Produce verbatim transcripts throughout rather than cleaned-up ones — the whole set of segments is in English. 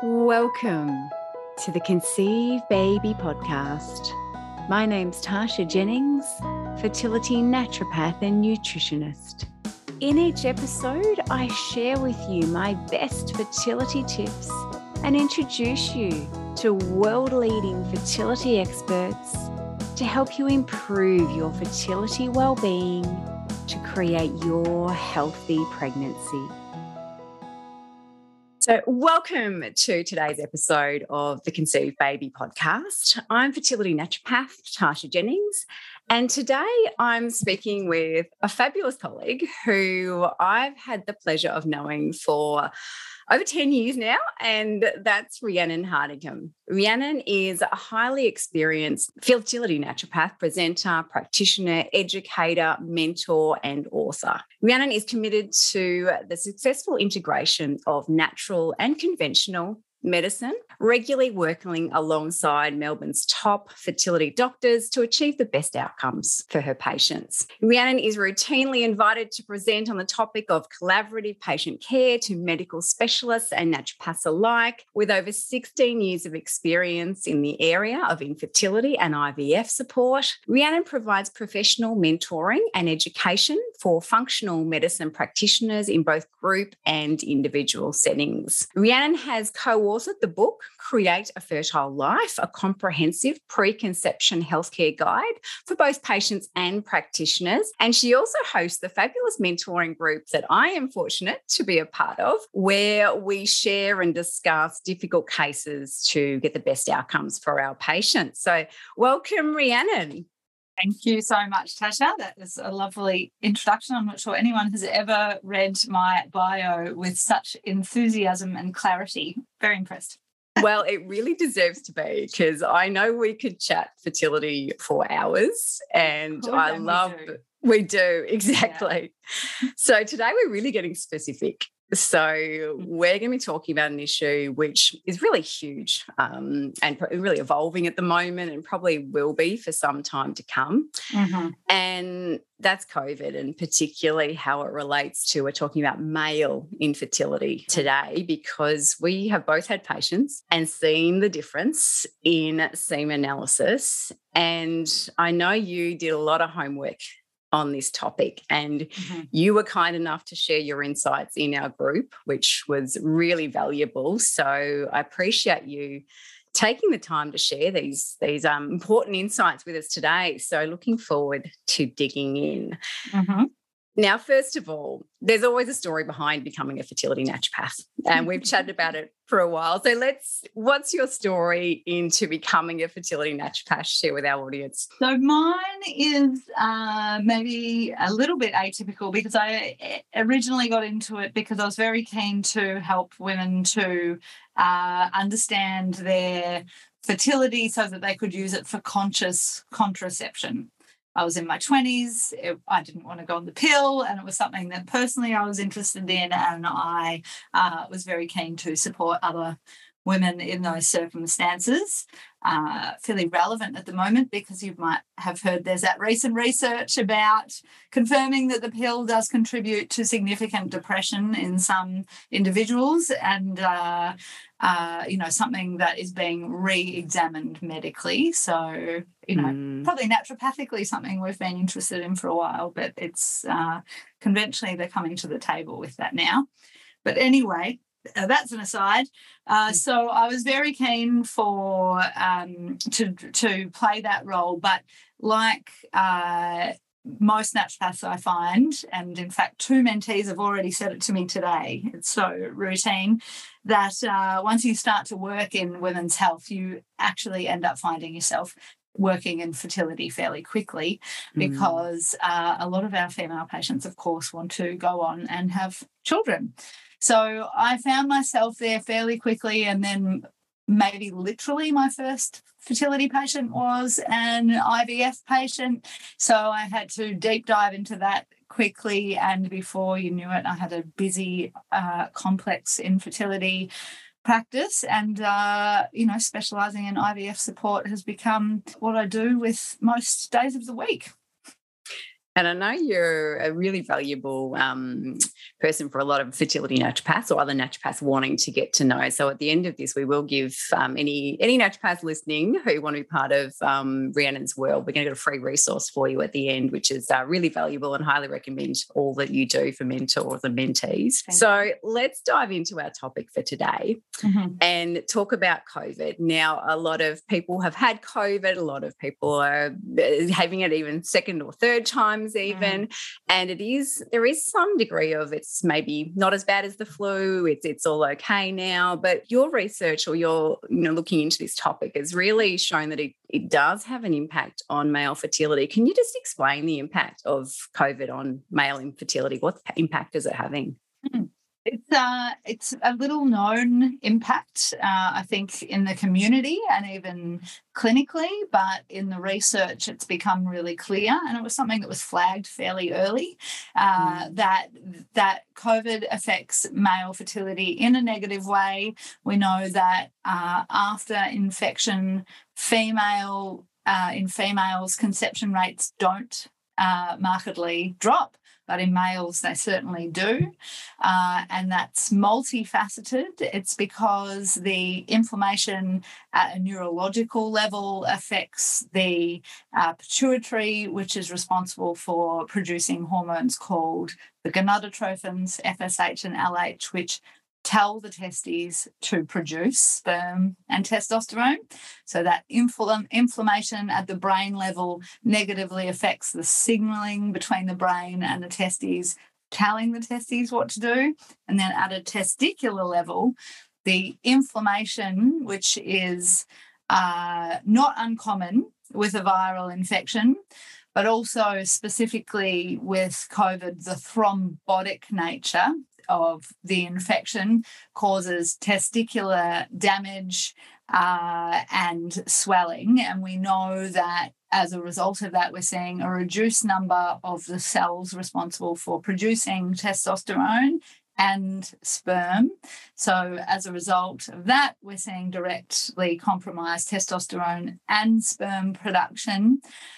Welcome to the Conceive Baby podcast. My name's Tasha Jennings, fertility naturopath and nutritionist. In each episode, I share with you my best fertility tips and introduce you to world-leading fertility experts to help you improve your fertility well-being to create your healthy pregnancy. So welcome to today's episode of the Conceive Baby podcast. I'm fertility naturopath Tasha Jennings, and today I'm speaking with a fabulous colleague who I've had the pleasure of knowing for over ten years now, and that's Rhiannon Hardingham. Rhiannon is a highly experienced fertility naturopath, presenter, practitioner, educator, mentor, and author. Rhiannon is committed to the successful integration of natural and conventional medicine, regularly working alongside Melbourne's top fertility doctors to achieve the best outcomes for her patients. Rhiannon is routinely invited to present on the topic of collaborative patient care to medical specialists and naturopaths alike. With over sixteen years of experience in the area of infertility and I V F support, Rhiannon provides professional mentoring and education for functional medicine practitioners in both group and individual settings. Rhiannon has co authored the book, Create a Fertile Life, a comprehensive preconception healthcare guide for both patients and practitioners. And she also hosts the fabulous mentoring group that I am fortunate to be a part of, where we share and discuss difficult cases to get the best outcomes for our patients. So welcome, Rhiannon. Thank you so much, Tasha. That is a lovely introduction. I'm not sure anyone has ever read my bio with such enthusiasm and clarity. Very impressed. Well, it really deserves to be, because I know we could chat fertility for hours, and Could, I and love we do. We do, exactly. Yeah. So today we're really getting specific. So we're going to be talking about an issue which is really huge um, and really evolving at the moment, and probably will be for some time to come. Mm-hmm. And that's COVID, and particularly how it relates to, we're talking about male infertility today, because we have both had patients and seen the difference in semen analysis. And I know you did a lot of homework on this topic, and mm-hmm. you were kind enough to share your insights in our group, which was really valuable. So I appreciate you taking the time to share these, these um, important insights with us today. So looking forward to digging in. Mm-hmm. Now, first of all, there's always a story behind becoming a fertility naturopath, and we've chatted about it for a while. So let's, what's your story into becoming a fertility naturopath? Share with our audience. So mine is uh, maybe a little bit atypical, because I originally got into it because I was very keen to help women to uh, understand their fertility so that they could use it for conscious contraception. I was in my twenties. It, I didn't want to go on the pill, and it was something that personally I was interested in, and I uh, was very keen to support other women in those circumstances. Uh, fairly relevant at the moment, because you might have heard there's that recent research about confirming that the pill does contribute to significant depression in some individuals, and uh, uh, you know, something that is being re-examined medically. So, you know, mm. probably naturopathically something we've been interested in for a while, but it's uh, conventionally they're coming to the table with that now. But anyway, Uh, that's an aside. Uh, so I was very keen for um, to to play that role, but like uh, most naturopaths I find, and in fact two mentees have already said it to me today, it's so routine, that uh, once you start to work in women's health, you actually end up finding yourself working in fertility fairly quickly, because mm. uh, a lot of our female patients, of course, want to go on and have children. So I found myself there fairly quickly, and then maybe literally my first fertility patient was an I V F patient. So I had to deep dive into that quickly, and before you knew it, I had a busy, uh, complex infertility practice, and uh, you know, specialising in I V F support has become what I do with most days of the week. And I know you're a really valuable um, person for a lot of fertility naturopaths or other naturopaths wanting to get to know. So at the end of this, we will give um, any any naturopaths listening who want to be part of um, Rhiannon's world, we're going to get a free resource for you at the end, which is uh, really valuable, and highly recommend all that you do for mentors and mentees. Thank so you. Let's dive into our topic for today mm-hmm. and talk about COVID. Now, a lot of people have had COVID. A lot of people are having it even second or third time even mm. and it is there is some degree of it's maybe not as bad as the flu, it's it's all okay now, but your research or your you know looking into this topic has really shown that it, it does have an impact on male fertility. Can you just explain the impact of COVID on male infertility? What impact is it having? Mm. It's uh, it's a little known impact, uh, I think, in the community and even clinically, but in the research it's become really clear, and it was something that was flagged fairly early, uh, mm. that that COVID affects male fertility in a negative way. We know that uh, after infection, female uh, in females, conception rates don't uh, markedly drop. But in males, they certainly do. Uh, and that's multifaceted. It's because the inflammation at a neurological level affects the uh, pituitary, which is responsible for producing hormones called the gonadotrophins, F S H and L H, which tell the testes to produce sperm and testosterone. So that infl- inflammation at the brain level negatively affects the signaling between the brain and the testes, telling the testes what to do. And then at a testicular level, the inflammation, which is uh, not uncommon with a viral infection, but also specifically with COVID, the thrombotic nature of the infection causes testicular damage uh, and swelling. And we know that as a result of that, we're seeing a reduced number of the cells responsible for producing testosterone and sperm. So as a result of that, we're seeing directly compromised testosterone and sperm production.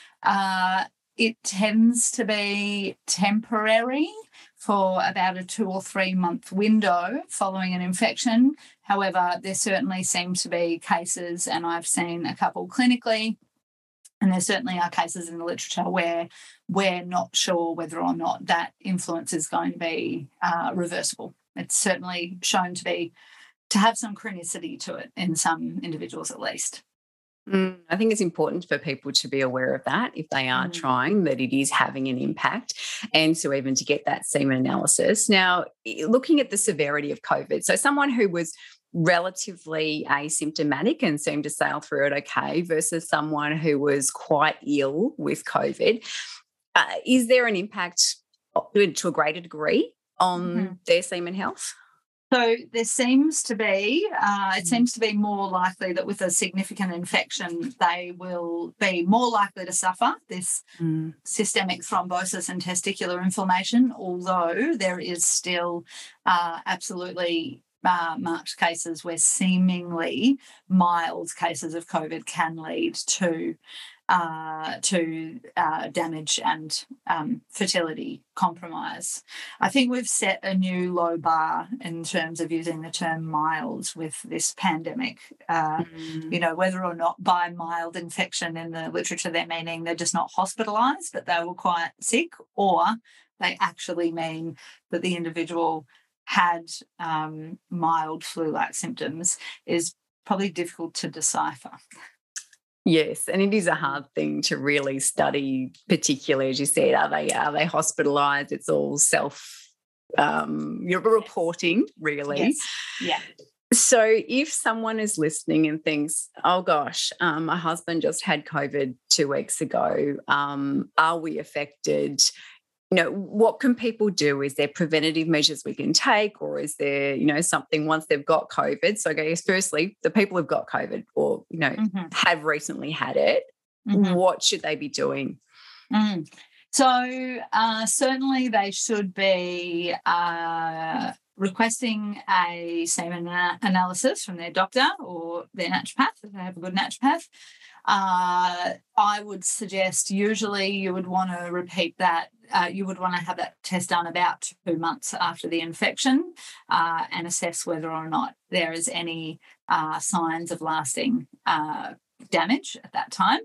Uh, it tends to be temporary for about a two or three month window following an infection. However, there certainly seem to be cases, and I've seen a couple clinically, and there certainly are cases in the literature where we're not sure whether or not that influence is going to be uh, reversible. It's certainly shown to be to have some chronicity to it in some individuals at least. Mm, I think it's important for people to be aware of that if they are mm. trying, that it is having an impact, and so even to get that semen analysis. Now, looking at the severity of COVID, so someone who was relatively asymptomatic and seemed to sail through it okay versus someone who was quite ill with COVID, uh, is there an impact to a greater degree on mm-hmm. their semen health? So there seems to be, uh, it seems to be more likely that with a significant infection, they will be more likely to suffer this mm. systemic thrombosis and testicular inflammation, although there is still uh, absolutely uh, marked cases where seemingly mild cases of COVID can lead to uh, to uh, damage and um, fertility compromise. I think we've set a new low bar in terms of using the term mild with this pandemic. Uh, mm. You know, whether or not by mild infection in the literature they're meaning they're just not hospitalised, but they were quite sick, or they actually mean that the individual had um, mild flu-like symptoms is probably difficult to decipher. Yes, and it is a hard thing to really study, particularly as you said. Are they are they hospitalised? It's all self um, you're reporting, really. Yes. Yeah. So if someone is listening and thinks, "Oh gosh, um, my husband just had COVID two weeks ago. Um, are we affected?" You know, what can people do? Is there preventative measures we can take, or is there, you know, something once they've got COVID? So I guess firstly, the people who've got COVID or, you know, mm-hmm. have recently had it, mm-hmm. what should they be doing? Mm. So uh, certainly they should be uh, requesting a semen analysis from their doctor or their naturopath if they have a good naturopath. uh, I would suggest usually you would want to repeat that. Uh, you would want to have that test done about two months after the infection uh, and assess whether or not there is any uh, signs of lasting uh, damage at that time.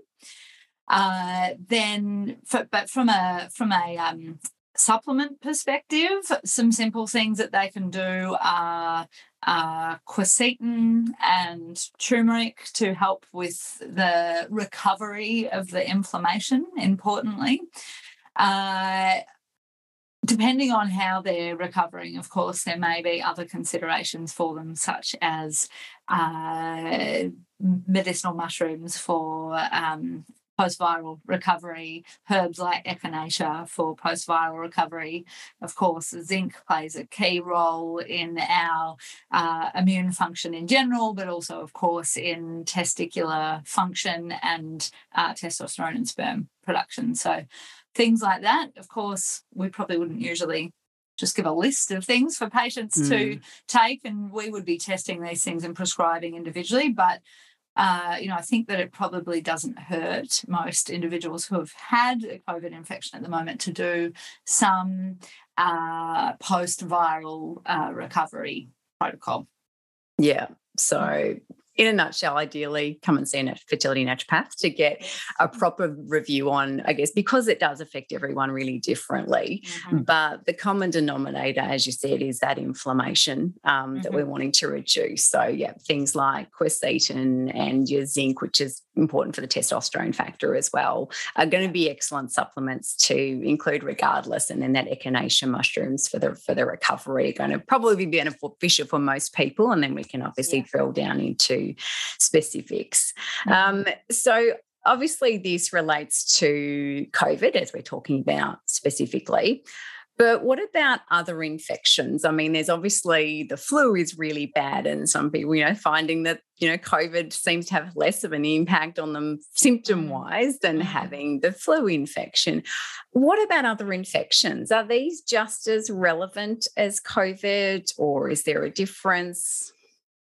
Uh, then, for, but from a from a um, supplement perspective, some simple things that they can do are uh, quercetin and turmeric to help with the recovery of the inflammation, importantly. Uh, depending on how they're recovering, of course, there may be other considerations for them, such as uh, medicinal mushrooms for um, post-viral recovery, herbs like echinacea for post-viral recovery. Of course, zinc plays a key role in our uh, immune function in general, but also, of course, in testicular function and uh, testosterone and sperm production. So things like that. Of course, we probably wouldn't usually just give a list of things for patients mm. to take, and we would be testing these things and prescribing individually. But, uh, you know, I think that it probably doesn't hurt most individuals who have had a COVID infection at the moment to do some uh, post-viral uh, recovery protocol. Yeah. So in a nutshell, ideally come and see a fertility naturopath to get a proper review on, I guess, because it does affect everyone really differently. Mm-hmm. But the common denominator, as you said, is that inflammation um, mm-hmm. that we're wanting to reduce. So, yeah, things like quercetin and your zinc, which is important for the testosterone factor as well, are going to be excellent supplements to include regardless. And then that echinacea mushrooms for the for the recovery are going to probably be beneficial for most people. And then we can obviously yeah. drill down into specifics. Um, so obviously this relates to COVID, as we're talking about specifically. But what about other infections? I mean, there's obviously the flu is really bad, and some people, you know, finding that, you know, COVID seems to have less of an impact on them symptom-wise than mm-hmm. having the flu infection. What about other infections? Are these just as relevant as COVID, or is there a difference?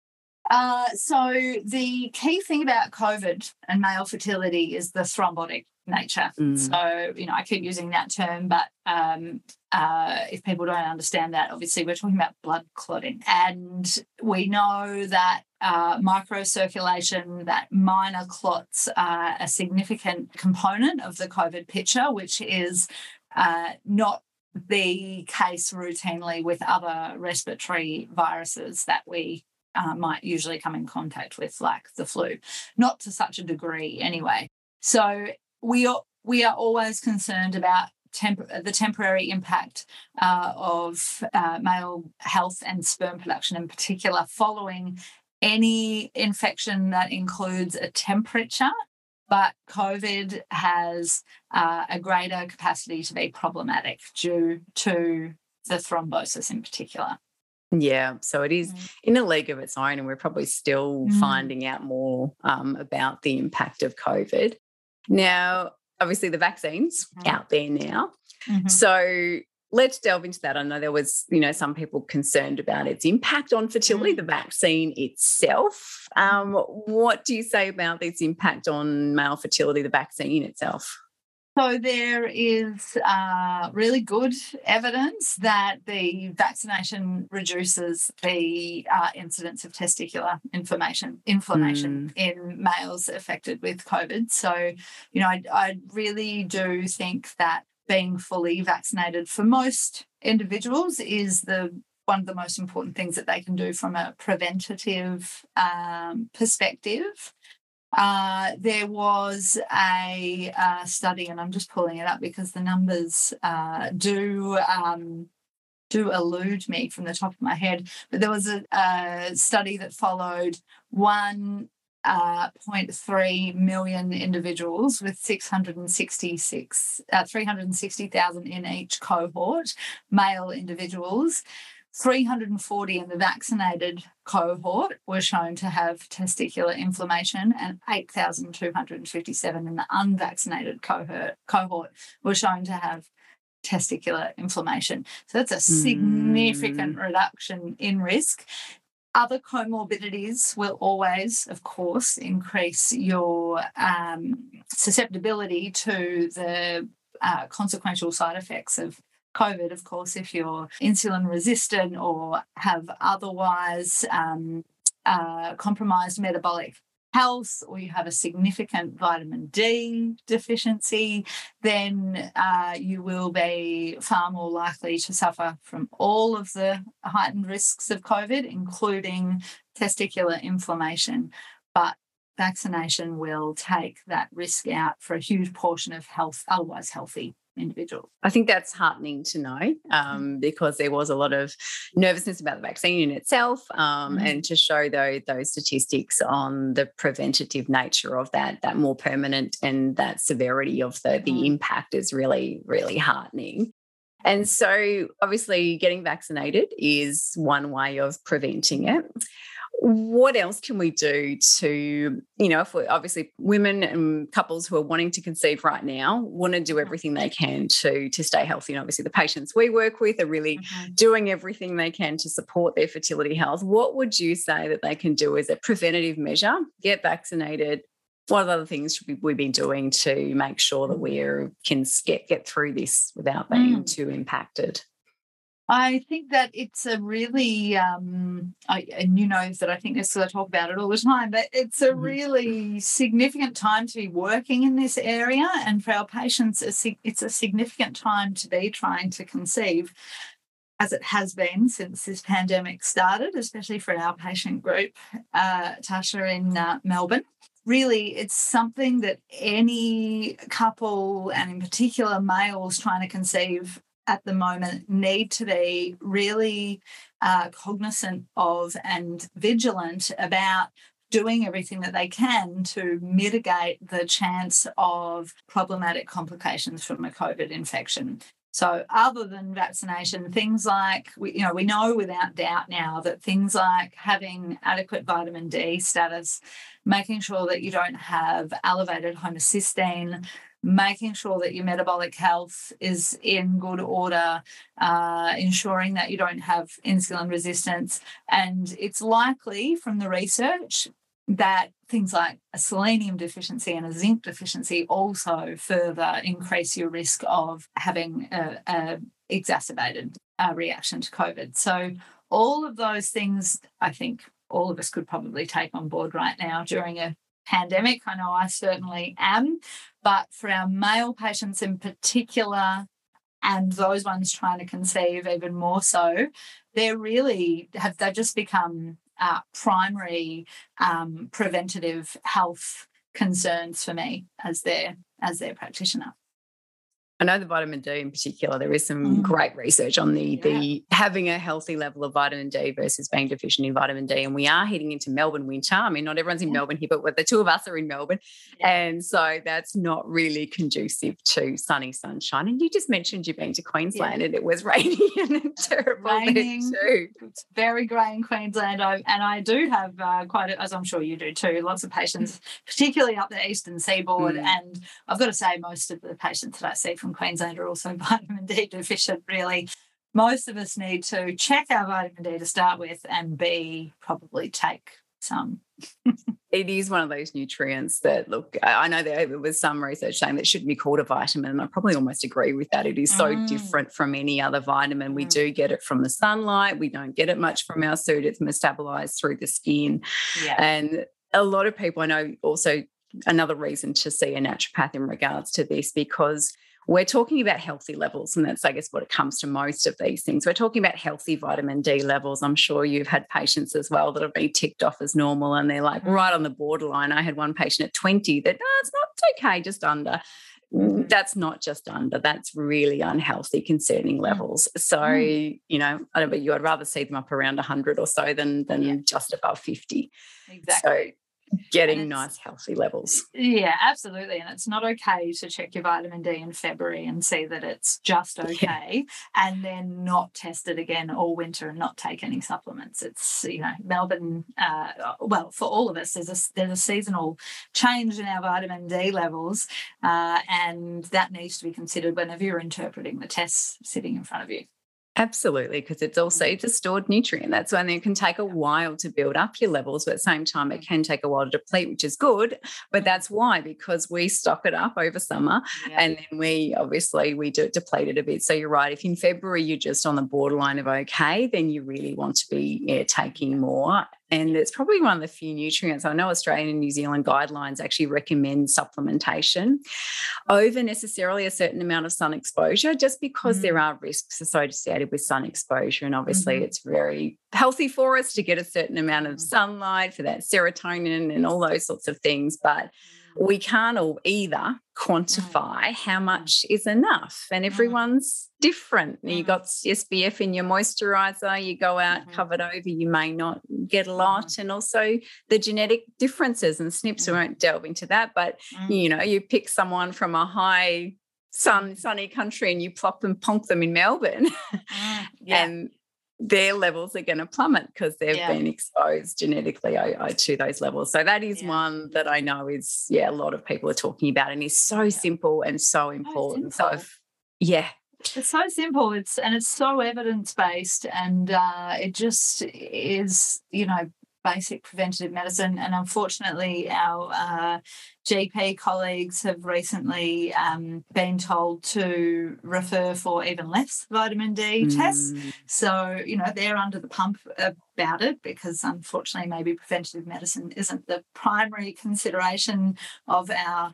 Uh, so the key thing about COVID and male fertility is the thrombotic nature. Mm. So, you know, I keep using that term, but um, uh, if people don't understand that, obviously we're talking about blood clotting. And we know that uh, microcirculation, that minor clots are a significant component of the COVID picture, which is uh, not the case routinely with other respiratory viruses that we Uh, might usually come in contact with, like the flu, not to such a degree anyway. So we are, we are always concerned about temp- the temporary impact uh, of uh, male health and sperm production in particular following any infection that includes a temperature, but COVID has uh, a greater capacity to be problematic due to the thrombosis in particular. Yeah, so it is mm. in a league of its own, and we're probably still mm. finding out more um, about the impact of COVID. Now, obviously the vaccine's mm. out there now. Mm-hmm. So let's delve into that. I know there was, you know, some people concerned about its impact on fertility, mm. the vaccine itself. Um, what do you say about its impact on male fertility, the vaccine itself? So there is uh, really good evidence that the vaccination reduces the uh, incidence of testicular inflammation, inflammation mm. in males affected with COVID. So, you know, I, I really do think that being fully vaccinated for most individuals is the one of the most important things that they can do from a preventative um, perspective. Uh, there was a uh, study, and I'm just pulling it up because the numbers uh, do um, do elude me from the top of my head, but there was a, a study that followed one uh, point three million individuals with six hundred sixty-six, uh, three hundred sixty thousand in each cohort, male individuals. three hundred forty in the vaccinated cohort were shown to have testicular inflammation, and eight thousand two hundred fifty-seven in the unvaccinated cohort, cohort were shown to have testicular inflammation. So that's a significant mm. reduction in risk. Other comorbidities will always, of course, increase your um, susceptibility to the uh, consequential side effects of COVID. Of course, if you're insulin resistant or have otherwise um, uh, compromised metabolic health, or you have a significant vitamin D deficiency, then uh, you will be far more likely to suffer from all of the heightened risks of COVID, including testicular inflammation. But vaccination will take that risk out for a huge portion of health, otherwise healthy individuals. I think that's heartening to know um, because there was a lot of nervousness about the vaccine in itself um, mm. and to show though those statistics on the preventative nature of that, that more permanent and that severity of the, the mm. impact is really, really heartening. And so obviously getting vaccinated is one way of preventing it. What else can we do to, you know, if we're obviously women and couples who are wanting to conceive right now want to do everything they can to, to stay healthy. And obviously the patients we work with are really mm-hmm. doing everything they can to support their fertility health. What would you say that they can do as a preventative measure? Get vaccinated. What other things should we, we be doing to make sure that we are, can get, get through this without being mm. too impacted? I think that it's a really, um, I, and you know that I think this, I talk about it all the time, but it's a really significant time to be working in this area, and for our patients, it's a significant time to be trying to conceive, as it has been since this pandemic started, especially for our patient group, uh, Tasha, in uh, Melbourne. Really, it's something that any couple, and in particular males trying to conceive at the moment, need to be really uh, cognizant of and vigilant about doing everything that they can to mitigate the chance of problematic complications from a COVID infection. So other than vaccination, things like, we, you know, we know without doubt now that things like having adequate vitamin D status, making sure that you don't have elevated homocysteine, making sure that your metabolic health is in good order, uh, ensuring that you don't have insulin resistance. And it's likely from the research that things like a selenium deficiency and a zinc deficiency also further increase your risk of having a, a exacerbated uh, reaction to COVID. So all of those things, I think all of us could probably take on board right now during a pandemic. I know I certainly am, but for our male patients in particular, and those ones trying to conceive even more so, they're really have they've just become uh, primary um, preventative health concerns for me as their as their practitioner. I know the vitamin D in particular, there is some mm. great research on the, yeah. the having a healthy level of vitamin D versus being deficient in vitamin D. And we are heading into Melbourne winter. I mean, not everyone's in yeah. Melbourne here, but the two of us are in Melbourne. Yeah. And so that's not really conducive to sunny sunshine. And you just mentioned you've been to Queensland yeah. and it was rainy and terrible Raining. there too. It's very grey in Queensland. I, and I do have uh, quite, a, as I'm sure you do too, lots of patients, particularly up the eastern seaboard. Mm. And I've got to say most of the patients that I see from Queensland are also vitamin D deficient, really. Most of us need to check our vitamin D to start with, and B, probably take some. It is one of those nutrients that, look, I know there was some research saying that it shouldn't be called a vitamin, and I probably almost agree with that. It is so mm. different from any other vitamin. Mm. We do get it from the sunlight. We don't get it much from our food. It's metabolized through the skin. Yeah. And a lot of people, I know also another reason to see a naturopath in regards to this, because we're talking about healthy levels, and that's, I guess, what it comes to most of these things. We're talking about healthy vitamin D levels. I'm sure you've had patients as well that have been ticked off as normal, and they're like right on the borderline. I had one patient at twenty that, oh, it's not, it's okay, just under. Mm-hmm. That's not just under. That's really unhealthy, concerning levels. So, mm. you know, I don't know, you, I'd rather see them up around one hundred or so than, than yeah. just above fifty. Exactly. So, getting nice healthy levels. Yeah, absolutely. And it's not okay to check your vitamin D in February and see that it's just okay yeah. and then not test it again all winter and not take any supplements. It's, you know, Melbourne, uh, well, for all of us, there's a, there's a seasonal change in our vitamin D levels uh, and that needs to be considered whenever you're interpreting the tests sitting in front of you. Absolutely, because it's also it's a stored nutrient. That's when it can take a while to build up your levels, but at the same time it can take a while to deplete, which is good. But that's why, because we stock it up over summer, yeah. and then we obviously we do deplete it a bit. So you're right. If in February you're just on the borderline of okay, then you really want to be yeah, taking more. And it's probably one of the few nutrients. I know Australian and New Zealand guidelines actually recommend supplementation over necessarily a certain amount of sun exposure, just because mm. there are risks associated with sun exposure. And obviously mm-hmm. it's very healthy for us to get a certain amount of sunlight for that serotonin and all those sorts of things. But we can't all either quantify how much is enough, and everyone's different. You got S P F in your moisturizer, you go out mm-hmm. covered over, you may not get a lot, mm-hmm. and also the genetic differences and S N Ps. Mm-hmm. We won't delve into that, but mm-hmm. you know, you pick someone from a high sun sunny country and you plop and ponk them in Melbourne, mm-hmm. yeah. and their levels are going to plummet because they've yeah. been exposed genetically to those levels. So that is yeah. one that I know is, yeah, a lot of people are talking about, and is so yeah. simple and so important. So, so if, yeah. It's so simple. It's and it's so evidence-based, and uh, it just is, you know, basic preventative medicine. And unfortunately, our uh, G P colleagues have recently um, been told to refer for even less vitamin D mm. tests. So, you know, they're under the pump about it because, unfortunately, maybe preventative medicine isn't the primary consideration of our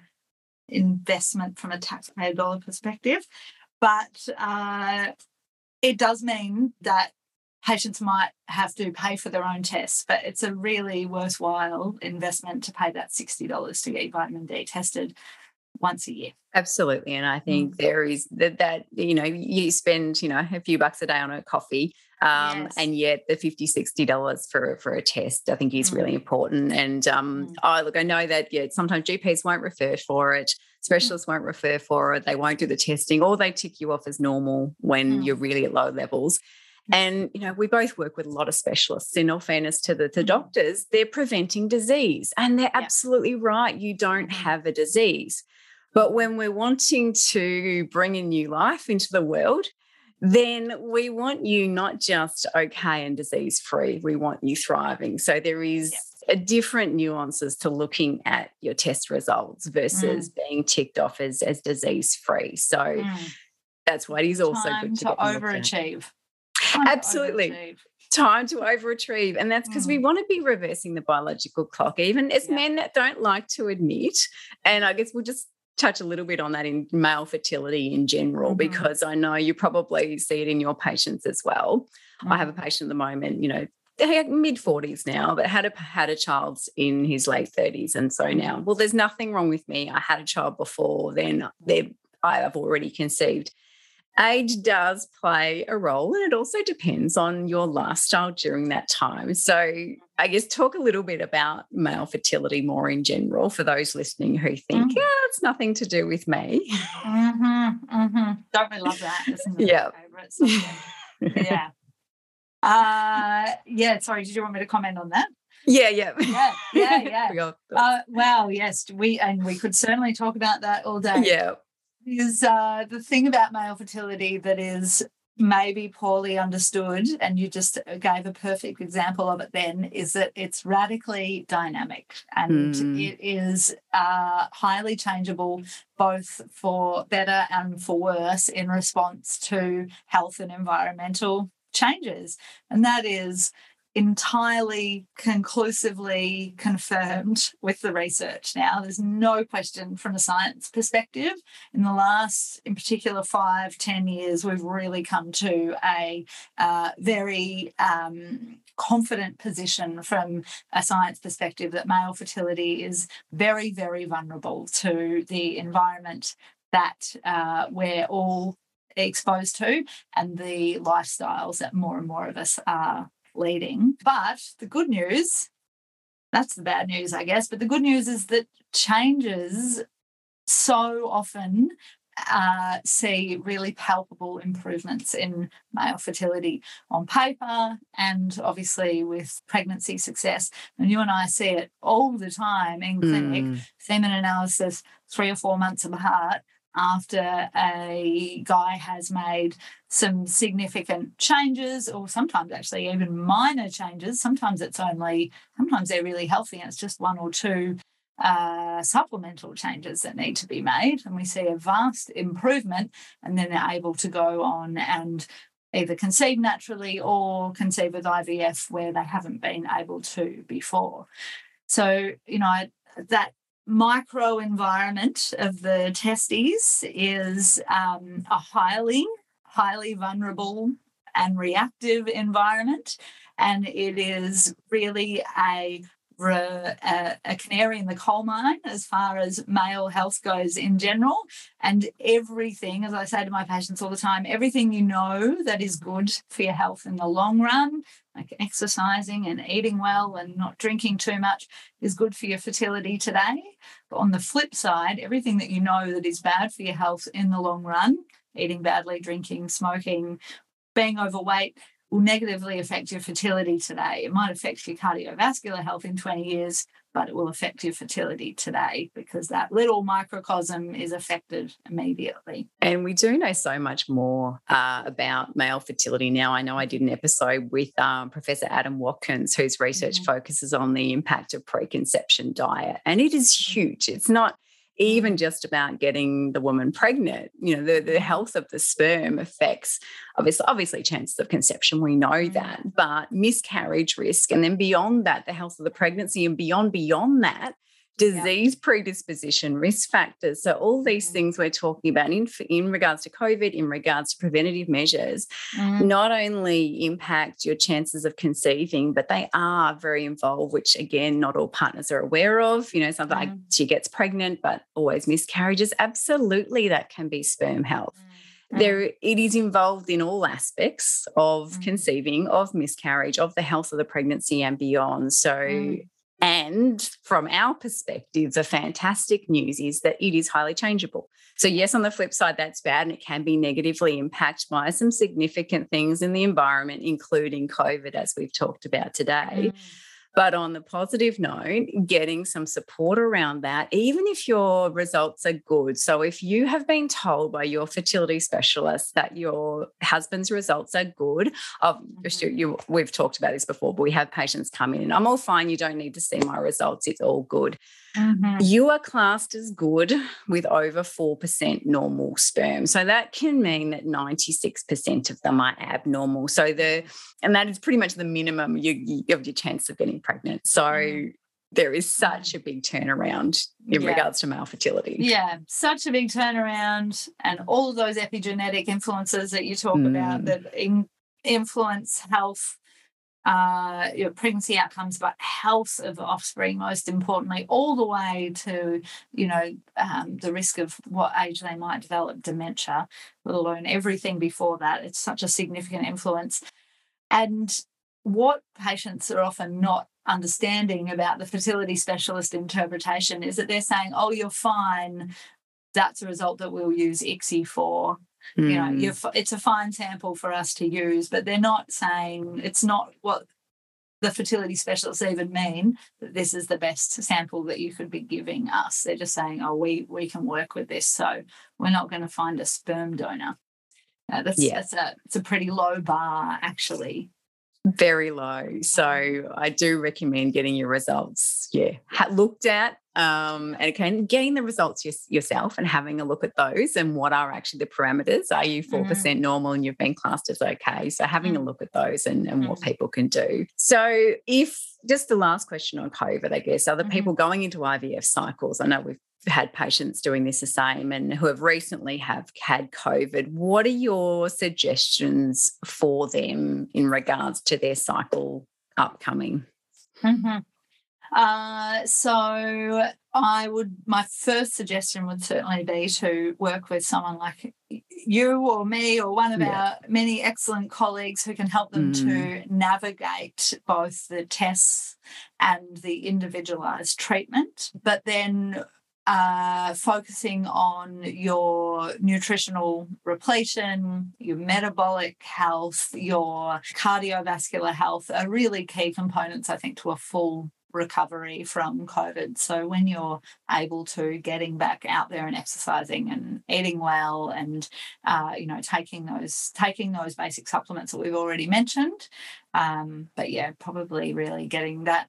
investment from a taxpayer dollar perspective. But uh, it does mean that patients might have to pay for their own tests, but it's a really worthwhile investment to pay that sixty dollars to get your vitamin D tested once a year. Absolutely. And I think mm. there is that, that, you know, you spend, you know, a few bucks a day on a coffee, um, yes. and yet the fifty dollars, sixty dollars for, for a test, I think is mm. really important. And, um, mm. oh, look, I know that yeah, sometimes G Ps won't refer for it. Specialists mm. won't refer for it. They won't do the testing, or they tick you off as normal when mm. you're really at low levels. And, you know, we both work with a lot of specialists. In all fairness to the, the doctors, they're preventing disease, and they're yeah. absolutely right. You don't have a disease. But when we're wanting to bring a new life into the world, then we want you not just okay and disease-free. We want you thriving. So there is yeah. a different nuances to looking at your test results versus mm. being ticked off as, as disease-free. So mm. that's why it is also Time good to, to overachieve. Time Absolutely. To overachieve. Time to overachieve. And that's because mm. we want to be reversing the biological clock, even as yeah. men that don't like to admit. And I guess we'll just touch a little bit on that in male fertility in general, mm-hmm. because I know you probably see it in your patients as well. Mm-hmm. I have a patient at the moment, you know, they're mid forties now, but had a, had a child in his late thirties. And so now, well, there's nothing wrong with me. I had a child before then. I have already conceived. Age does play a role, and it also depends on your lifestyle during that time. So I guess talk a little bit about male fertility more in general for those listening who think, mm. yeah, it's nothing to do with me. Mm-hmm, mm-hmm. Don't we love that? Isn't it? Yeah. yeah. Uh, yeah, sorry, did you want me to comment on that? Yeah, yeah. Yeah, yeah, yeah. uh, wow, yes, we and we could certainly talk about that all day. Yeah. Is uh, the thing about male fertility that is maybe poorly understood, and you just gave a perfect example of it then, is that it's radically dynamic, and mm. it is uh, highly changeable, both for better and for worse, in response to health and environmental changes. And that is entirely conclusively confirmed with the research now. There's no question from a science perspective. In the last, in particular, five, ten years, we've really come to a uh, very um, confident position from a science perspective that male fertility is very, very vulnerable to the environment that uh, we're all exposed to and the lifestyles that more and more of us are leading. But the good news, that's the bad news, I guess, but the good news is that changes so often uh, see really palpable improvements in male fertility on paper and obviously with pregnancy success. And you and I see it all the time in clinic, mm. semen analysis three or four months apart, after a guy has made some significant changes, or sometimes actually even minor changes. Sometimes it's only, sometimes they're really healthy and it's just one or two uh, supplemental changes that need to be made. And we see a vast improvement, and then they're able to go on and either conceive naturally or conceive with I V F where they haven't been able to before. So, you know, that microenvironment of the testes is um, a highly, highly vulnerable and reactive environment, and it is really a A, a canary in the coal mine as far as male health goes in general. And everything, as I say to my patients all the time, everything you know that is good for your health in the long run, like exercising and eating well and not drinking too much, is good for your fertility today. But on the flip side, everything that you know that is bad for your health in the long run, eating badly, drinking, smoking, being overweight, will negatively affect your fertility today. It might affect your cardiovascular health in twenty years, but it will affect your fertility today because that little microcosm is affected immediately. And we do know so much more uh, about male fertility now. I know I did an episode with um, Professor Adam Watkins, whose research mm-hmm. focuses on the impact of preconception diet. And it is huge. It's not even just about getting the woman pregnant. You know, the, the health of the sperm affects obviously, obviously chances of conception, we know that, but miscarriage risk, and then beyond that, the health of the pregnancy, and beyond, beyond that, disease yep. predisposition, risk factors. So all these things we're talking about in, in regards to COVID, in regards to preventative measures, mm. not only impact your chances of conceiving, but they are very involved, which again, not all partners are aware of. You know, something mm. like she gets pregnant, but always miscarriages. Absolutely, that can be sperm health. Mm. There, it is involved in all aspects of mm. conceiving, of miscarriage, of the health of the pregnancy and beyond. So mm. And from our perspective, the fantastic news is that it is highly changeable. So yes, on the flip side, that's bad, and it can be negatively impacted by some significant things in the environment, including COVID, as we've talked about today. Mm. But on the positive note, getting some support around that, even if your results are good. So if you have been told by your fertility specialist that your husband's results are good, I've, mm-hmm. you, we've talked about this before, but we have patients come in and I'm all fine, you don't need to see my results, it's all good. Mm-hmm. You are classed as good with over four percent normal sperm. So that can mean that ninety-six percent of them are abnormal. So the, and that is pretty much the minimum you, you of your chance of getting pregnant. So mm-hmm. there is such a big turnaround in yeah. regards to male fertility. Yeah, such a big turnaround, and all of those epigenetic influences that you talk mm. about that in, influence health, uh, your pregnancy outcomes, but health of offspring, most importantly, all the way to, you know, um, the risk of what age they might develop dementia, let alone everything before that. It's such a significant influence. And what patients are often not understanding about the fertility specialist interpretation is that they're saying, oh, you're fine, that's a result that we'll use I C S I for. Mm. You know, you're, it's a fine sample for us to use, but they're not saying, it's not what the fertility specialists even mean that this is the best sample that you could be giving us. They're just saying, oh, we we can work with this, so we're not going to find a sperm donor. Uh, that's yeah. that's a it's a pretty low bar, actually. Very low. So I do recommend getting your results, yeah, looked at, um, and again, getting the results your, yourself and having a look at those and what are actually the parameters. Are you four percent mm. normal and you've been classed as okay? So having mm. a look at those and, and mm. what people can do. So if, just the last question on COVID, I guess, are the mm-hmm. people going into I V F cycles? I know we've had patients doing this the same and who have recently have had COVID. What are your suggestions for them in regards to their cycle upcoming? Mm-hmm. Uh, so I would, my first suggestion would certainly be to work with someone like you or me or one of yeah. our many excellent colleagues who can help them mm. to navigate both the tests and the individualised treatment, but then Uh, focusing on your nutritional repletion, your metabolic health, your cardiovascular health are really key components, I think, to a full recovery from COVID. So when you're able to getting back out there and exercising and eating well, and uh, you know, taking those taking those basic supplements that we've already mentioned. Um, but yeah, probably really getting that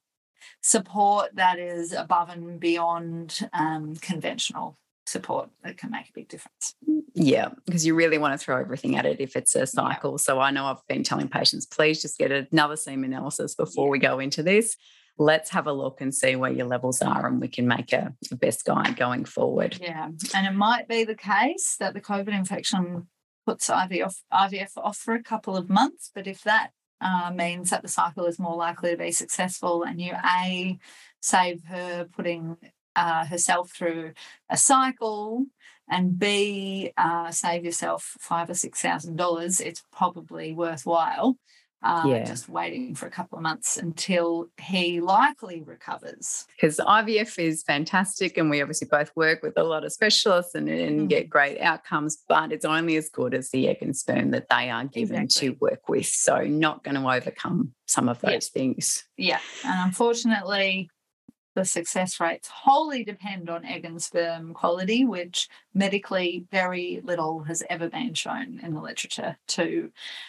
support that is above and beyond um, conventional support that can make a big difference. Yeah, because you really want to throw everything at it if it's a cycle. Yeah. So I know I've been telling patients, please just get another semen analysis before yeah. we go into this. Let's have a look and see where your levels are, and we can make a, a best guide going forward. Yeah, and it might be the case that the COVID infection puts I V F, I V F off for a couple of months, but if that uh, means that the cycle is more likely to be successful, and you A, save her putting uh, herself through a cycle, and B, uh, save yourself five or six thousand dollars, it's probably worthwhile. Uh, yeah. Just waiting for a couple of months until he likely recovers. Because I V F is fantastic, and we obviously both work with a lot of specialists and, and mm. get great outcomes, but it's only as good as the egg and sperm that they are given exactly. to work with. So not going to overcome some of those yeah. things. Yeah, and unfortunately, the success rates wholly depend on egg and sperm quality, which medically very little has ever been shown in the literature to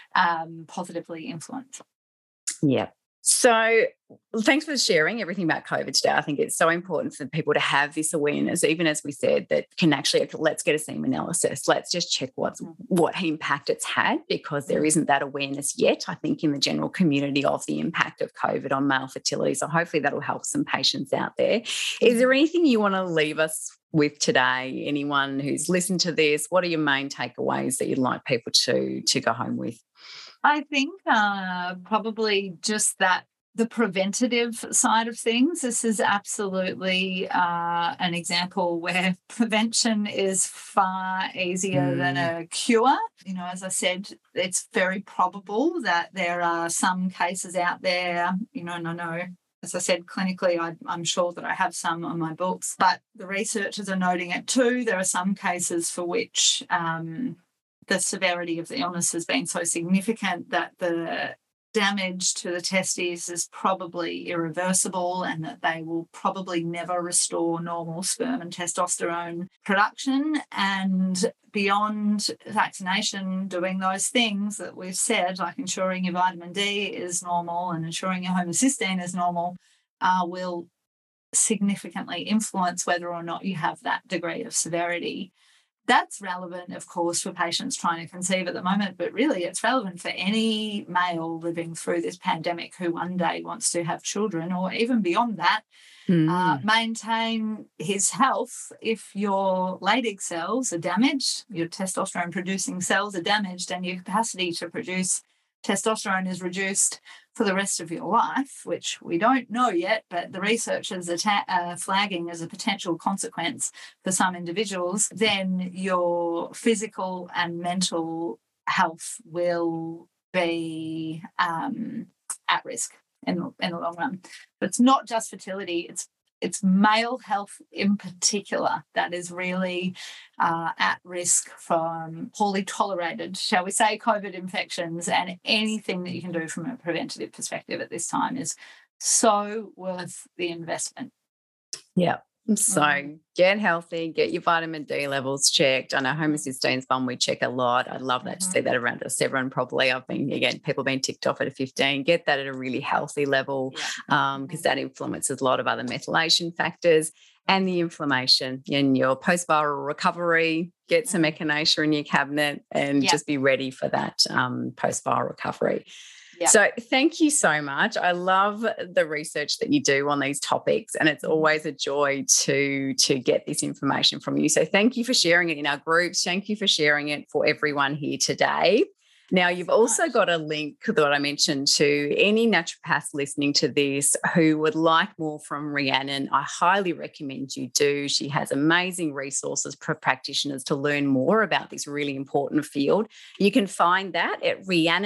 um, positively influence. Yeah. So thanks for sharing everything about COVID today. I think it's so important for people to have this awareness, even as we said, that can actually, let's get a semen analysis. Let's just check what's, what impact it's had, because there isn't that awareness yet, I think, in the general community of the impact of COVID on male fertility. So hopefully that'll help some patients out there. Is there anything you want to leave us with today? Anyone who's listened to this, what are your main takeaways that you'd like people to, to go home with? I think uh, probably just that the preventative side of things. This is absolutely uh, an example where prevention is far easier mm. than a cure. You know, as I said, it's very probable that there are some cases out there, you know, and I know, as I said, clinically, I, I'm sure that I have some on my books, but the researchers are noting it too. There are some cases for which um, the severity of the illness has been so significant that the damage to the testes is probably irreversible, and that they will probably never restore normal sperm and testosterone production. And beyond vaccination, doing those things that we've said, like ensuring your vitamin D is normal and ensuring your homocysteine is normal, uh, will significantly influence whether or not you have that degree of severity. That's relevant, of course, for patients trying to conceive at the moment, but really it's relevant for any male living through this pandemic who one day wants to have children, or even beyond that, mm. uh, maintain his health. If your Leydig cells are damaged, your testosterone-producing cells are damaged, and your capacity to produce testosterone is reduced for the rest of your life, which we don't know yet, but the researchers are ta- uh, flagging as a potential consequence for some individuals, then your physical and mental health will be um, at risk in the, in the long run. But it's not just fertility, it's It's male health in particular that is really uh, at risk from poorly tolerated, shall we say, COVID infections, and anything that you can do from a preventative perspective at this time is so worth the investment. Yeah. So mm. get healthy, get your vitamin D levels checked. I know homocysteine's one we check a lot. I'd love that mm-hmm. to see that around a seven probably. I've been, again, people have been ticked off at a fifteen. Get that at a really healthy level because yeah. um, mm-hmm. that influences a lot of other methylation factors and the inflammation in your post-viral recovery. Get some mm-hmm. echinacea in your cabinet and yeah. just be ready for that um, post-viral recovery. Yep. So thank you so much. I love the research that you do on these topics, and it's always a joy to, to get this information from you. So thank you for sharing it in our groups. Thank you for sharing it for everyone here today. Now, you've also got a link that I mentioned to any naturopaths listening to this who would like more from Rhiannon. I highly recommend you do. She has amazing resources for practitioners to learn more about this really important field. You can find that at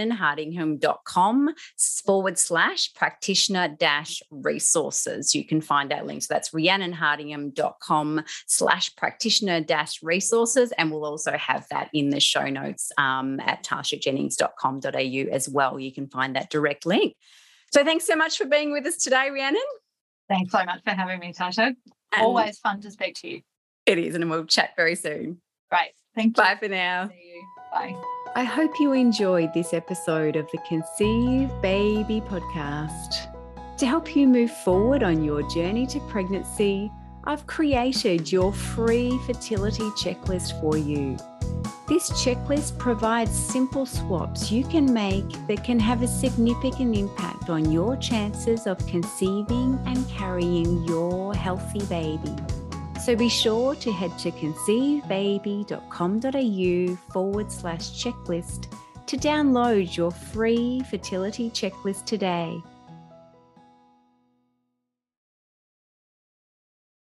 rhiannonhardingham.com forward slash practitioner dash resources. You can find that link. So that's rhiannonhardingham.com slash practitioner dash resources. And we'll also have that in the show notes um, at tasha jennings dot com dot a u as well. You can find that direct link. So thanks so much for being with us today, Rhiannon. Thanks so much for having me, Tasha. And always fun to speak to you. It is, and we'll chat very soon. Great. Thank you. Bye for now. See you. Bye. I hope you enjoyed this episode of the Conceive Baby podcast. To help you move forward on your journey to pregnancy, I've created your free fertility checklist for you. This checklist provides simple swaps you can make that can have a significant impact on your chances of conceiving and carrying your healthy baby. So be sure to head to conceivebaby.com.au forward slash checklist to download your free fertility checklist today.